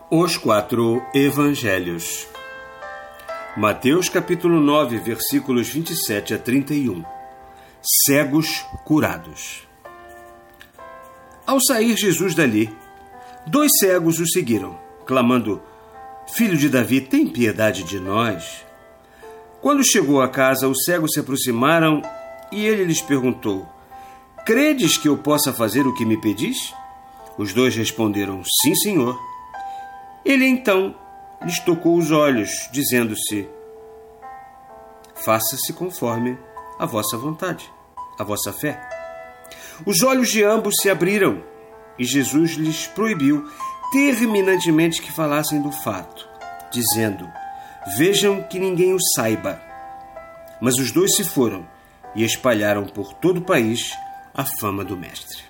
Os 4 Evangelhos. Mateus capítulo 9, versículos 27 a 31. Cegos curados. Ao sair Jesus dali, 2 cegos o seguiram, clamando: Filho de Davi, tem piedade de nós. Quando chegou à casa, os cegos se aproximaram e ele lhes perguntou: Credes que eu possa fazer o que me pedis? Os 2 responderam: Sim, Senhor. Ele então lhes tocou os olhos, dizendo-se: Faça-se conforme a vossa vontade, a vossa fé. Os olhos de ambos se abriram e Jesus lhes proibiu terminantemente que falassem do fato, dizendo: Vejam que ninguém o saiba. Mas os 2 se foram e espalharam por todo o país a fama do Mestre.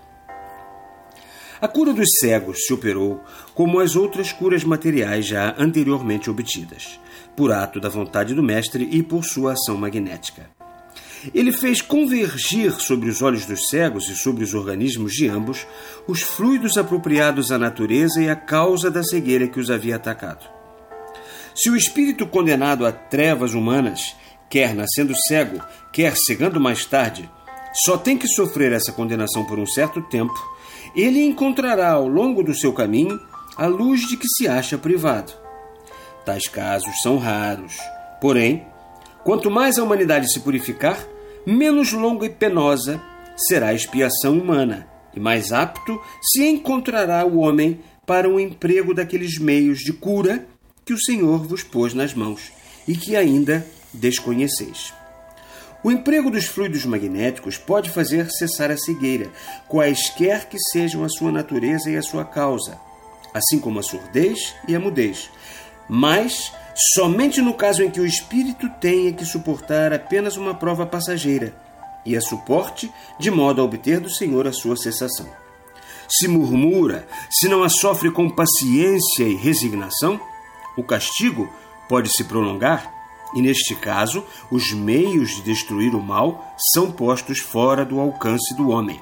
A cura dos cegos se operou como as outras curas materiais já anteriormente obtidas, por ato da vontade do Mestre e por sua ação magnética. Ele fez convergir sobre os olhos dos cegos e sobre os organismos de ambos os fluidos apropriados à natureza e à causa da cegueira que os havia atacado. Se o espírito condenado a trevas humanas, quer nascendo cego, quer cegando mais tarde, só tem que sofrer essa condenação por um certo tempo, ele encontrará ao longo do seu caminho a luz de que se acha privado. Tais casos são raros. Porém, quanto mais a humanidade se purificar, menos longa e penosa será a expiação humana, e mais apto se encontrará o homem para o emprego daqueles meios de cura que o Senhor vos pôs nas mãos e que ainda desconheceis. O emprego dos fluidos magnéticos pode fazer cessar a cegueira, quaisquer que sejam a sua natureza e a sua causa, assim como a surdez e a mudez, mas somente no caso em que o espírito tenha que suportar apenas uma prova passageira e a suporte de modo a obter do Senhor a sua cessação. Se murmura, se não a sofre com paciência e resignação, o castigo pode se prolongar. E, neste caso, os meios de destruir o mal são postos fora do alcance do homem.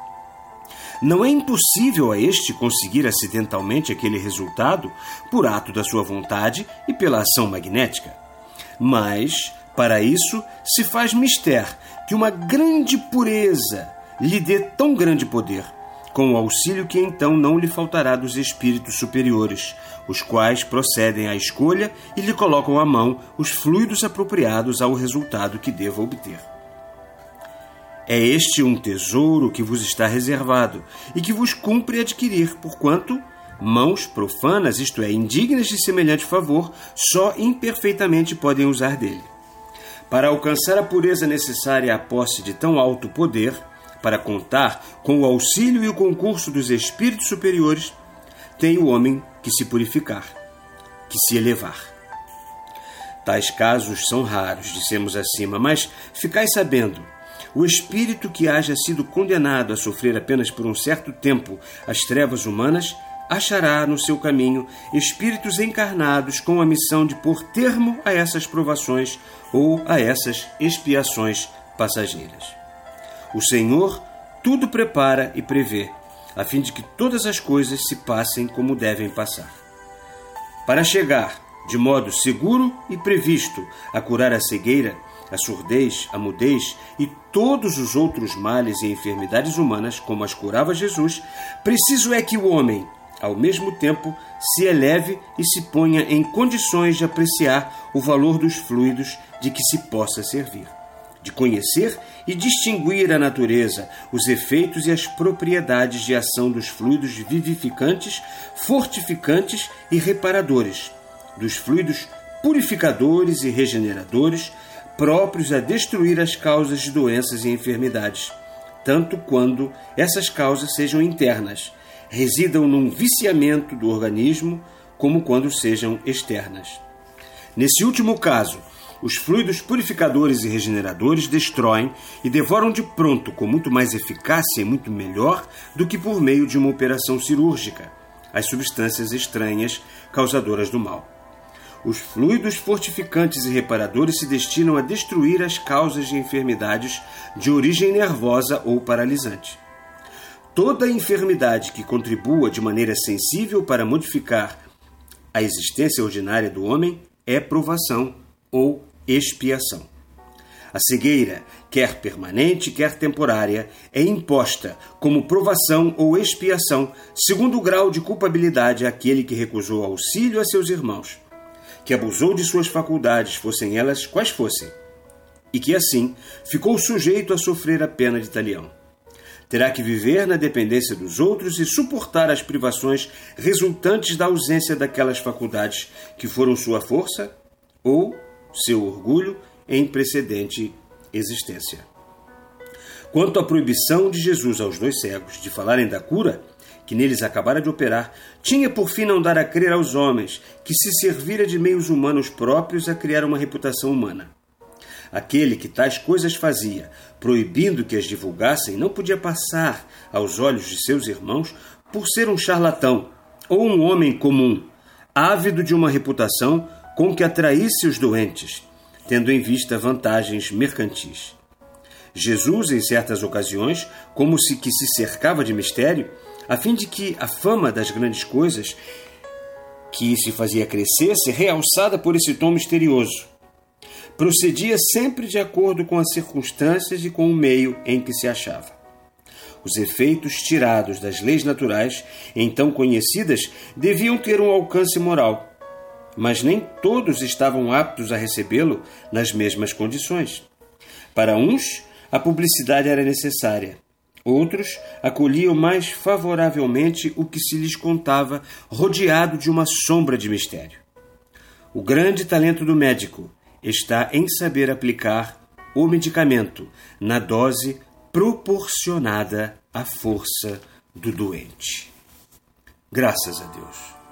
Não é impossível a este conseguir acidentalmente aquele resultado por ato da sua vontade e pela ação magnética. Mas, para isso, se faz mister que uma grande pureza lhe dê tão grande poder, com o auxílio que então não lhe faltará dos espíritos superiores, os quais procedem à escolha e lhe colocam à mão os fluidos apropriados ao resultado que deva obter. É este um tesouro que vos está reservado e que vos cumpre adquirir, porquanto mãos profanas, isto é, indignas de semelhante favor, só imperfeitamente podem usar dele. Para alcançar a pureza necessária à posse de tão alto poder, para contar com o auxílio e o concurso dos espíritos superiores, tem o homem que se purificar, que se elevar. Tais casos são raros, dissemos acima, mas ficai sabendo, o espírito que haja sido condenado a sofrer apenas por um certo tempo as trevas humanas, achará no seu caminho espíritos encarnados com a missão de pôr termo a essas provações ou a essas expiações passageiras. O Senhor tudo prepara e prevê, a fim de que todas as coisas se passem como devem passar. Para chegar, de modo seguro e previsto, a curar a cegueira, a surdez, a mudez e todos os outros males e enfermidades humanas, como as curava Jesus, preciso é que o homem, ao mesmo tempo, se eleve e se ponha em condições de apreciar o valor dos fluidos de que se possa servir, de conhecer e distinguir a natureza, os efeitos e as propriedades de ação dos fluidos vivificantes, fortificantes e reparadores, dos fluidos purificadores e regeneradores, próprios a destruir as causas de doenças e enfermidades, tanto quando essas causas sejam internas, residam num viciamento do organismo, como quando sejam externas. Nesse último caso, os fluidos purificadores e regeneradores destroem e devoram de pronto com muito mais eficácia e muito melhor do que por meio de uma operação cirúrgica as substâncias estranhas causadoras do mal. Os fluidos fortificantes e reparadores se destinam a destruir as causas de enfermidades de origem nervosa ou paralisante. Toda enfermidade que contribua de maneira sensível para modificar A existência ordinária do homem é provação ou expiação. A cegueira, quer permanente, quer temporária, é imposta como provação ou expiação, segundo o grau de culpabilidade àquele que recusou auxílio a seus irmãos, que abusou de suas faculdades, fossem elas quais fossem, e que, assim, ficou sujeito a sofrer a pena de talião. Terá que viver na dependência dos outros e suportar as privações resultantes da ausência daquelas faculdades que foram sua força ou seu orgulho em precedente existência. Quanto à proibição de Jesus aos 2 cegos de falarem da cura, que neles acabara de operar, tinha por fim não dar a crer aos homens que se servira de meios humanos próprios a criar uma reputação humana. Aquele que tais coisas fazia, proibindo que as divulgassem, não podia passar aos olhos de seus irmãos por ser um charlatão ou um homem comum, ávido de uma reputação com que atraísse os doentes, tendo em vista vantagens mercantis. Jesus, em certas ocasiões, como se que se cercava de mistério, a fim de que a fama das grandes coisas que se fazia crescesse, realçada por esse tom misterioso, procedia sempre de acordo com as circunstâncias e com o meio em que se achava. Os efeitos tirados das leis naturais, então conhecidas, deviam ter um alcance moral, mas nem todos estavam aptos a recebê-lo nas mesmas condições. Para uns, a publicidade era necessária. Outros acolhiam mais favoravelmente o que se lhes contava, rodeado de uma sombra de mistério. O grande talento do médico está em saber aplicar o medicamento na dose proporcionada à força do doente. Graças a Deus.